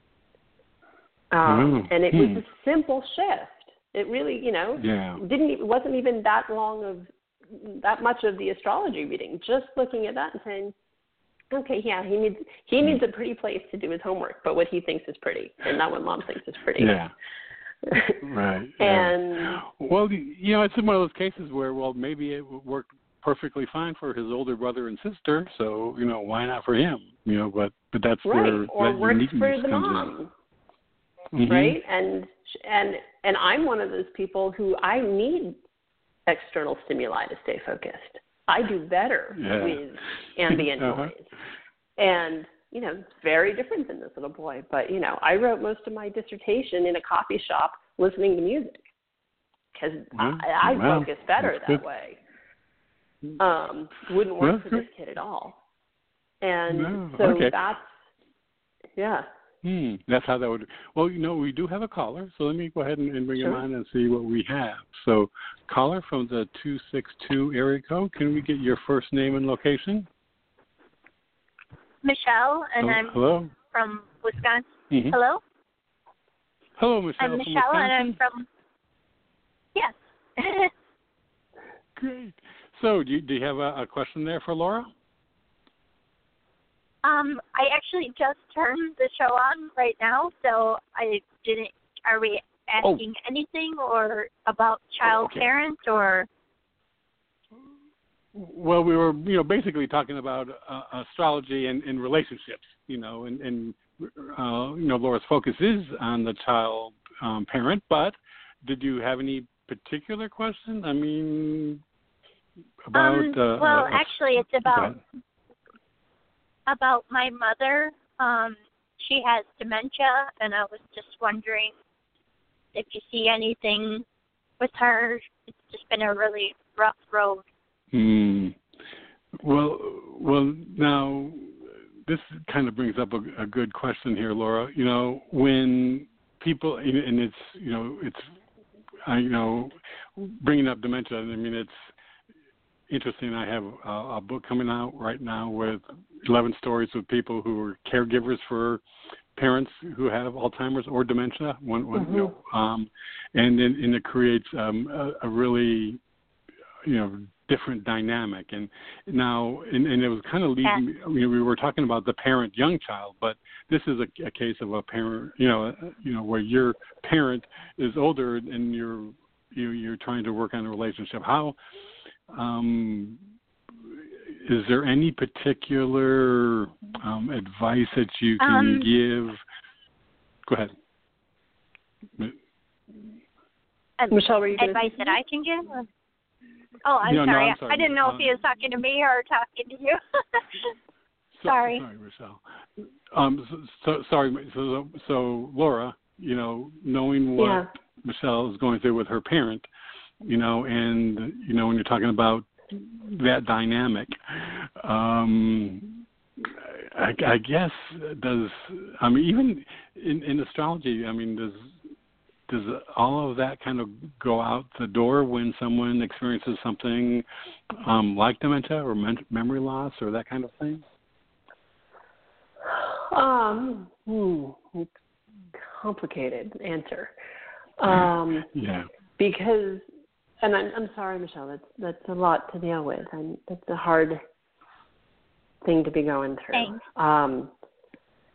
Um, mm. And it was a simple shift. It really, you know, yeah. didn't it wasn't even that long of that much of the astrology reading. Just looking at that and saying, okay, yeah, he needs he needs a pretty place to do his homework, but what he thinks is pretty, and not what mom thinks is pretty. Yeah. Right. And yeah. Well, you know, it's one of those cases where, well, maybe it worked perfectly fine for his older brother and sister, so you know, why not for him? You know, but but that's right. where or that works for the comes mom. in. Mm-hmm. Right? And and and I'm one of those people who I need external stimuli to stay focused. I do better yeah. with ambient uh-huh. noise. And, you know, it's very different than this little boy. But, you know, I wrote most of my dissertation in a coffee shop listening to music because well, I, I well, focus better that good. way. Um, wouldn't work well, for good. this kid at all. And no. so okay. that's, yeah. Hmm, that's how that would. Well, you know, we do have a caller, so let me go ahead and, and bring sure. him on and see what we have. So, caller from the two six two area code, can we get your first name and location? Michelle, and oh, I'm hello? from Wisconsin. Mm-hmm. Hello? Hello, Michelle. I'm from Michelle, Wisconsin? and I'm from. Yes. Great. So, do you, do you have a, a question there for Laura? Um, I actually just turned the show on right now, so I didn't. Are we asking oh. anything or about child oh, okay. parents or? Well, we were, you know, basically talking about uh, astrology and, and relationships, you know, and, and uh, you know, Laura's focus is on the child um, parent, but did you have any particular question? I mean, about. Um, uh, well, uh, actually, it's about. About my mother. Um, she has dementia, and I was just wondering if you see anything with her. It's just been a really rough road. Hmm. Well, well, now this kind of brings up a, a good question here, Laura. You know, when people, and it's, you know, it's, I, you know, bringing up dementia. I mean, it's interesting. I have a, a book coming out right now with eleven stories of people who are caregivers for parents who have Alzheimer's or dementia. One, one mm-hmm. you know, um, and then and it creates um, a, a really, you know, different dynamic. And now, and, and it was kind of leading. Me, you know, we were talking about the parent young child, but this is a, a case of a parent, you know, you know, where your parent is older and you're you you're trying to work on a relationship. How Um, is there any particular um, advice that you can um, give? Go ahead. Michelle, were you advice that I can give? Or? Oh, I'm, no, sorry. No, I'm sorry. I didn't know um, if he was talking to me or talking to you. so, sorry. Sorry, Michelle. Um, so, so sorry. So, so Laura, you know, knowing what yeah. Michelle is going through with her parent, you know, and, you know, when you're talking about that dynamic, um, I, I guess does, I mean, even in, in astrology, I mean, does does all of that kind of go out the door when someone experiences something um, like dementia or mem- memory loss or that kind of thing? Um, hmm, complicated answer. Um, yeah. Because, and I'm, I'm sorry, Michelle, that's that's a lot to deal with, and that's a hard thing to be going through. Thanks. Um,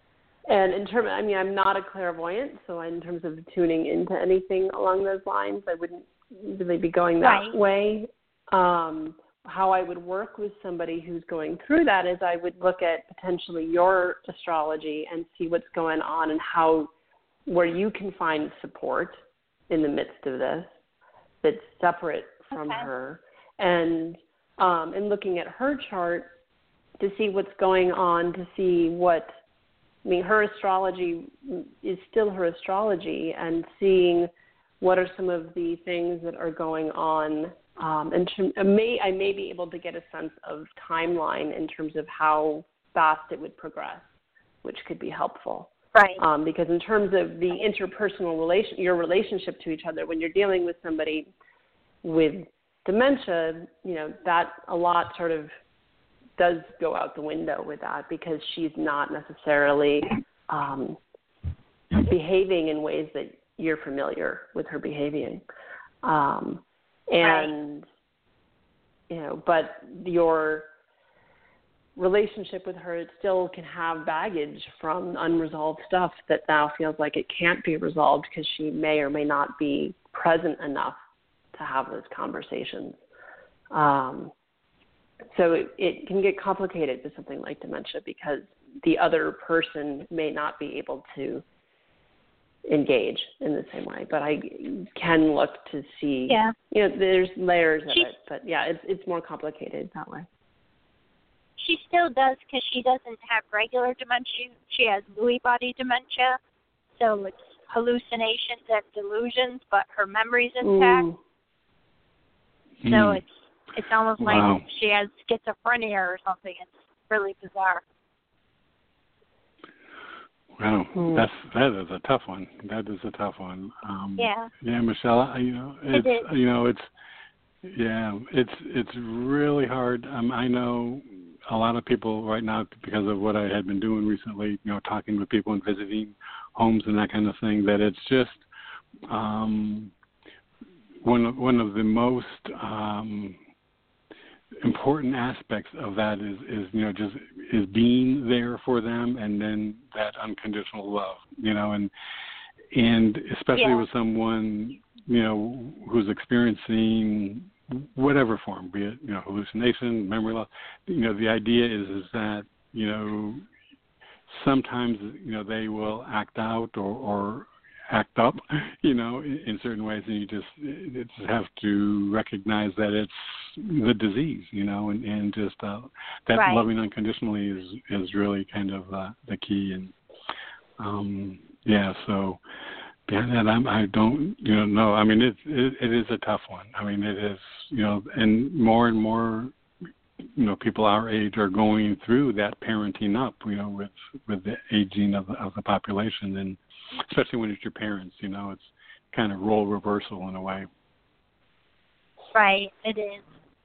And in terms, I mean, I'm not a clairvoyant, so in terms of tuning into anything along those lines, I wouldn't really be going that Right. way. Um, how I would work with somebody who's going through that is I would look at potentially your astrology and see what's going on and how, where you can find support in the midst of this that's separate from Okay. her, and um, and looking at her chart to see what's going on, to see what, I mean, her astrology is still her astrology, and seeing what are some of the things that are going on. Um, and to, I may I may be able to get a sense of timeline in terms of how fast it would progress, which could be helpful. Right. Um, because in terms of the interpersonal relation, your relationship to each other, when you're dealing with somebody with dementia, you know, that a lot sort of does go out the window with that, because she's not necessarily um, behaving in ways that you're familiar with her behaving. Um, and, right. you know, but your relationship with her, it still can have baggage from unresolved stuff that now feels like it can't be resolved because she may or may not be present enough to have those conversations. Um, so it, it can get complicated with something like dementia because the other person may not be able to engage in the same way. But I can look to see, yeah. you know, there's layers of she, it. But, yeah, it's it's more complicated that way. She still does, because she doesn't have regular dementia. She has Lewy body dementia, so it's hallucinations and delusions, but her memory's intact. Mm. So Mm. it's it's almost Wow. like she has schizophrenia or something. It's really bizarre. Wow, Mm. that's that is a tough one. That is a tough one. Um, Yeah. Yeah, Michelle. I, you know, it's It is. you know, it's yeah, it's it's really hard. Um, I know a lot of people right now, because of what I had been doing recently, you know, talking with people and visiting homes and that kind of thing, that it's just um, one of one of the most um, important aspects of that is, is you know just is being there for them, and then that unconditional love, you know, and and especially Yeah. with someone, you know, who's experiencing whatever form, be it, you know, hallucination, memory loss. You know, the idea is is that, you know, sometimes, you know, they will act out or, or act up, you know, in, in certain ways, and you just, you just have to recognize that it's the disease, you know, and, and just uh, that Right. loving unconditionally is is really kind of uh, the key. And um, yeah, so beyond that, I'm, I don't, you know, know. I mean, it, it it is a tough one. I mean, it is, you know, and more and more, you know, people our age are going through that parenting up, you know, with with the aging of the, of the population, and especially when it's your parents, you know, it's kind of role reversal in a way. Right, it is.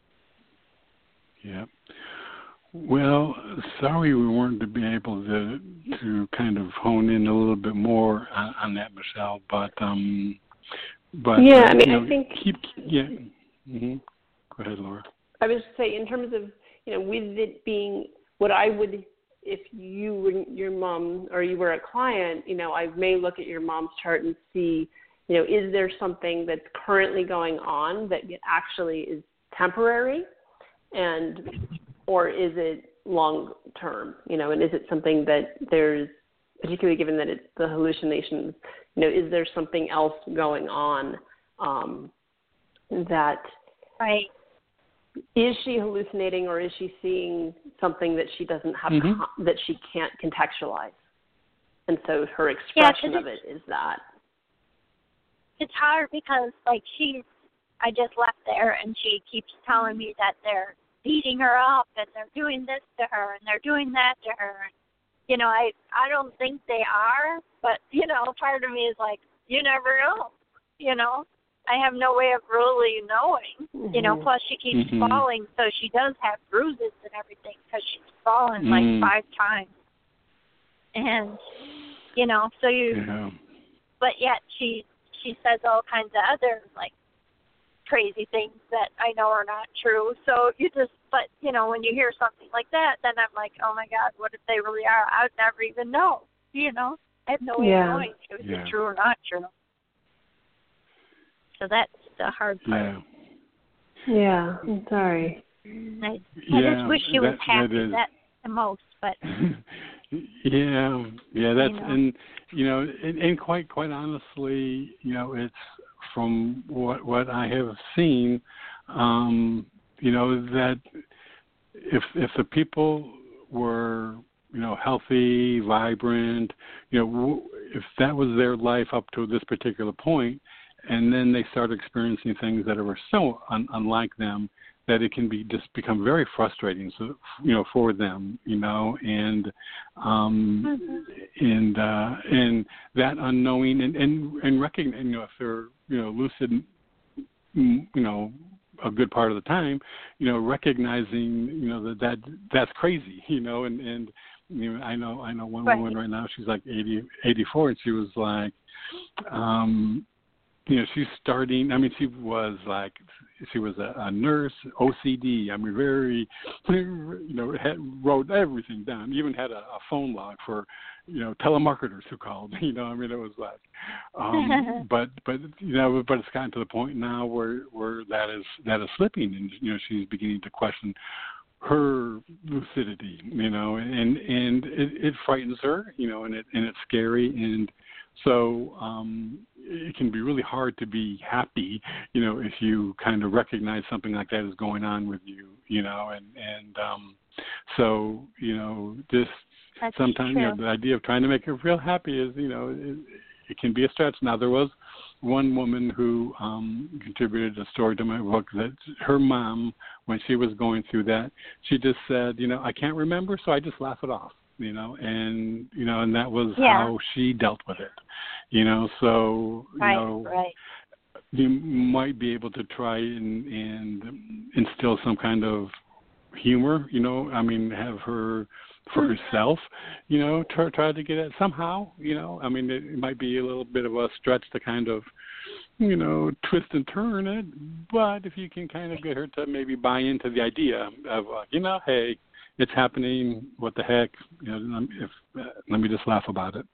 Yeah. Well, sorry we weren't to be able to to kind of hone in a little bit more on, on that, Michelle. But um, but Yeah, uh, I mean, you know, I think keep yeah. Mm-hmm. Go ahead, Laura. I was just say in terms of, you know, with it being what I would, if you were your mom or you were a client, you know, I may look at your mom's chart and see, you know, is there something that's currently going on that actually is temporary, and or is it long term, you know, and is it something that there's, particularly given that it's the hallucinations, you know, is there something else going on um, that Right. is she hallucinating, or is she seeing something that she doesn't have, Mm-hmm. con- that she can't contextualize? And so her expression yeah, of it is that. It's hard because, like, she's, I just left there, and she keeps telling me that they're beating her up, and they're doing this to her, and they're doing that to her. You know, I, I don't think they are, but, you know, part of me is like, you never know, you know? I have no way of really knowing, Mm-hmm. you know, plus she keeps Mm-hmm. falling, so she does have bruises and everything because she's fallen Mm. like five times. And, you know, so you, Yeah. but yet she, she says all kinds of other, like, crazy things that I know are not true. So you just, but, you know, when you hear something like that, then I'm like, oh, my God, what if they really are? I would never even know, you know, I have no way Yeah. of knowing if Yeah. it's true or not true. So that's the hard part. Yeah. Yeah, I'm sorry. I, I Yeah, just wish she was that- happy. that is- That's the most, but yeah, yeah, that's You know. and you know, and, and quite quite honestly, you know, it's from what what I have seen, um, you know, that if if the people were, you know, healthy, vibrant, you know, w- if that was their life up to this particular point, and then they start experiencing things that are so un- unlike them, that it can be just become very frustrating, so you know, for them, you know, and um, mm-hmm. and uh, and that unknowing and and and recognizing, you know, if they're, you know, lucid, you know, a good part of the time, you know, recognizing, you know, that, that that's crazy, you know, and and you know, I know I know one Right. woman right now, she's like eighty, eighty-four, and she was like, um, you know, she's starting. I mean, she was like, she was a, a nurse, O C D. I mean, very, you know, had, wrote everything down. Even had a, a phone log for, you know, telemarketers who called. You know, I mean, it was like, um, but but you know, but it's gotten to the point now where where that is that is slipping, and you know, she's beginning to question her lucidity. You know, and and it, it frightens her. You know, and it and it's scary and. So um, it can be really hard to be happy, you know, if you kind of recognize something like that is going on with you, you know, and and um, so you know, just That's sometimes you know, true. the idea of trying to make her feel happy is, you know, it, it can be a stretch. Now there was one woman who um, contributed a story to my book that her mom, when she was going through that, she just said, you know, I can't remember, so I just laugh it off. You know, and you know, and that was Yeah. how she dealt with it. You know, so you Right, know, right. you might be able to try and, and instill some kind of humor. You know, I mean, have her for herself. You know, try try to get it somehow. You know, I mean, it, it might be a little bit of a stretch to kind of, you know, twist and turn it. But if you can kind of get her to maybe buy into the idea of, uh, you know, hey, it's happening. What the heck? You know, if uh, let me just laugh about it.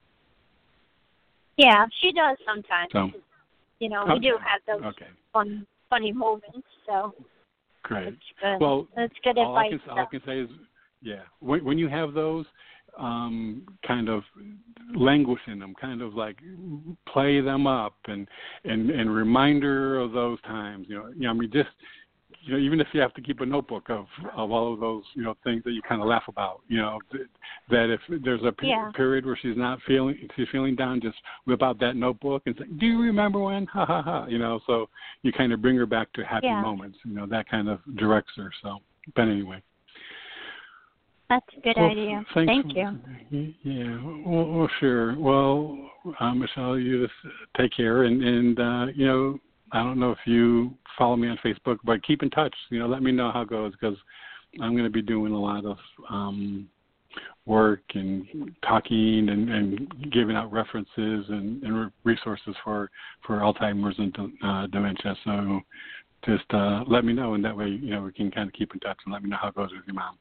Yeah, she does sometimes. So, You know, okay. we do have those Okay, fun, funny moments. So great. it's good. Well, That's good all I advice. can all I can say is, yeah, when, when you have those, um, kind of languish in them, kind of like play them up, and and and reminder of those times. You know, you know, I mean, just. You know, even if you have to keep a notebook of, of all of those, you know, things that you kind of laugh about, you know, th- that if there's a pe- Yeah. period where she's not feeling, she's feeling down, just whip out that notebook and say, do you remember when? Ha, ha, ha. You know, so you kind of bring her back to happy Yeah. moments. You know, that kind of directs her. So, but anyway. That's a good Well, idea. thanks Thank for- you. Yeah, well, well sure. Well, uh, Michelle, you just take care. And, and uh, you know, I don't know if you follow me on Facebook, but keep in touch. You know, let me know how it goes, because I'm going to be doing a lot of um, work and talking and, and giving out references and, and resources for, for Alzheimer's and uh, dementia. So just uh, let me know, and that way, you know, we can kind of keep in touch and let me know how it goes with your mom.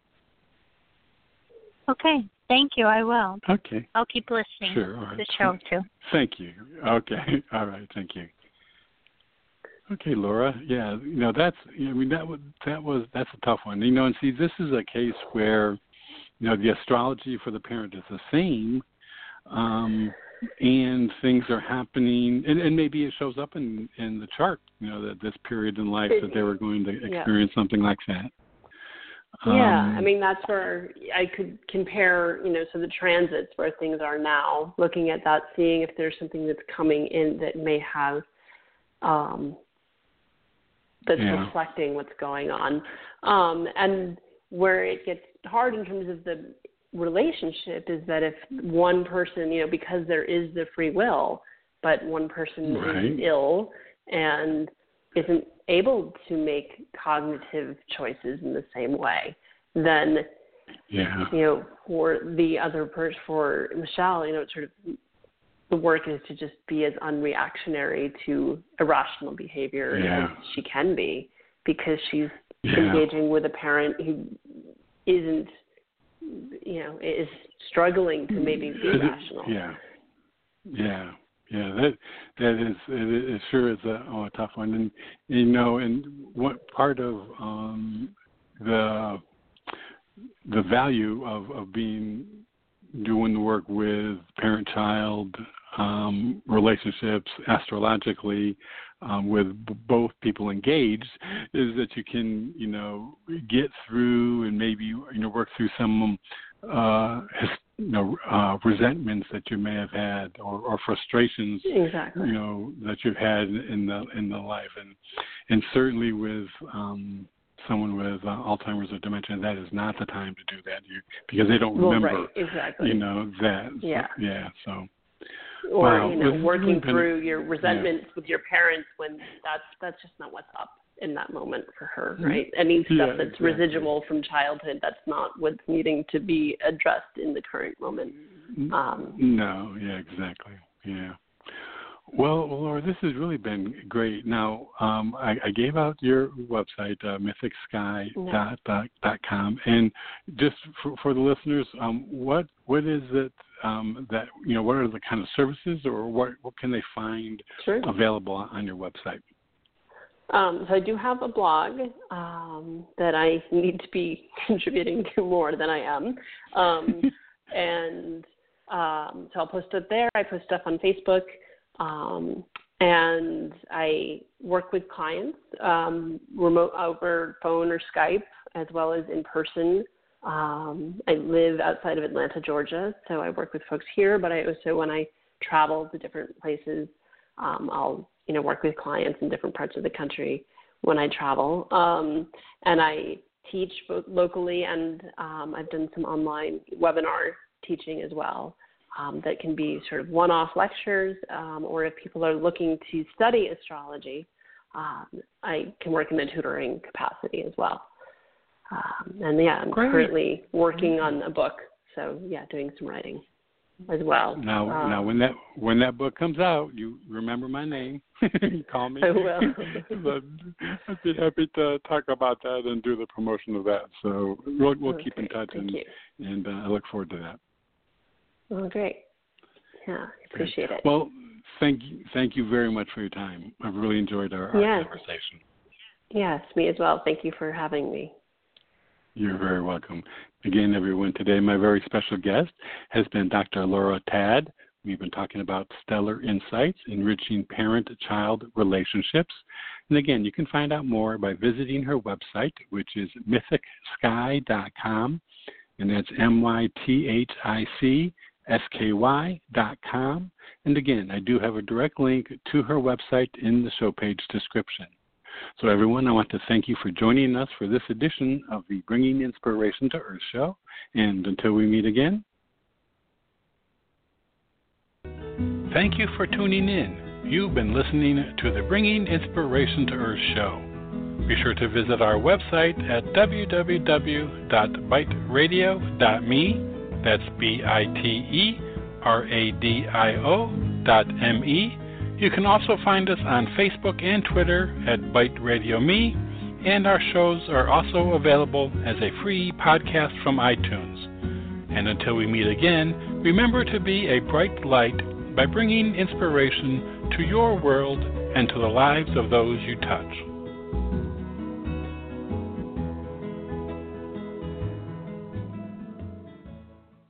Okay. Thank you. I will. Okay. I'll keep listening Sure. All to right. the show, too. Thank you. Okay. All right. Thank you. Okay, Laura. Yeah, you know, that's, I mean, that was, that was, that's a tough one. You know, and see, this is a case where, you know, the astrology for the parent is the same, um, and things are happening, and, and maybe it shows up in, in the chart, you know, that this period in life that they were going to experience yeah. something like that. Yeah, um, I mean, that's where I could compare, you know, so the transits where things are now, looking at that, seeing if there's something that's coming in that may have, um, that's yeah. reflecting what's going on. Um, and where it gets hard in terms of the relationship is that if one person, you know, because there is the free will, but one person right. is ill and isn't able to make cognitive choices in the same way, then, yeah. you know, for the other person, for Michelle, you know, it's sort of the work is to just be as unreactionary to irrational behavior yeah. as she can be, because she's yeah. engaging with a parent who isn't you know, is struggling to maybe be rational. Yeah, yeah, yeah. That that is it, it sure is a, oh, a tough one, and you know, and what part of um, the the value of, of being doing the work with parent-child um, relationships astrologically um, with b- both people engaged is that you can, you know, get through and maybe, you know, work through some, uh, his, you know, uh, resentments that you may have had or, or frustrations, exactly. you know, that you've had in the in the life, and and certainly with um, someone with uh, Alzheimer's or dementia, that is not the time to do that you, because they don't well, remember, right. exactly. you know, that. Yeah. So, yeah. So. Or Wow. you know, It's working been, through your resentments yeah. with your parents when that's that's just not what's up in that moment for her, right? Any stuff yeah, that's exactly. residual from childhood, that's not what's needing to be addressed in the current moment. Um, no. Yeah. Exactly. Yeah. Well, Laura, this has really been great. Now, um, I, I gave out your website, uh, mythic sky dot com, and just for, for the listeners, um, what what is it um, that, you know, what are the kind of services or what, what can they find sure. available on your website? Um, so I do have a blog um, that I need to be contributing to more than I am, um, and um, so I'll post it there. I post stuff on Facebook. Um, and I work with clients um, remote over phone or Skype as well as in person. Um, I live outside of Atlanta, Georgia, so I work with folks here, but I also, when I travel to different places, um, I'll, you know, work with clients in different parts of the country when I travel. Um, and I teach both locally and um, I've done some online webinar teaching as well. Um, that can be sort of one-off lectures, um, or if people are looking to study astrology, um, I can work in the tutoring capacity as well. Um, and yeah, I'm Great. currently working on a book, so yeah, doing some writing as well. Now, um, now, when that when that book comes out, you remember my name. You call me. I will. But I'd be happy to talk about that and do the promotion of that. So we'll we'll okay. keep in touch, Thank and you. and uh, I look forward to that. Oh, great. Yeah, I appreciate great. it. Well, thank you, thank you very much for your time. I've really enjoyed our, our yes. conversation. Yes, me as well. Thank you for having me. You're very welcome. Again, everyone, today my very special guest has been Doctor Laura Tadd. We've been talking about stellar insights, enriching parent-child relationships. And again, you can find out more by visiting her website, which is mythic sky dot com, and that's M Y T H I C S K Y dot com. And again, I do have a direct link to her website in the show page description. So everyone, I want to thank you for joining us for this edition of the Bringing Inspiration to Earth show. And until we meet again. Thank you for tuning in. You've been listening to the Bringing Inspiration to Earth show. Be sure to visit our website at w w w dot bite radio dot m e. That's B I T E R A D I O dot M E. You can also find us on Facebook and Twitter at Bite Radio Me, and our shows are also available as a free podcast from iTunes. And until we meet again, remember to be a bright light by bringing inspiration to your world and to the lives of those you touch.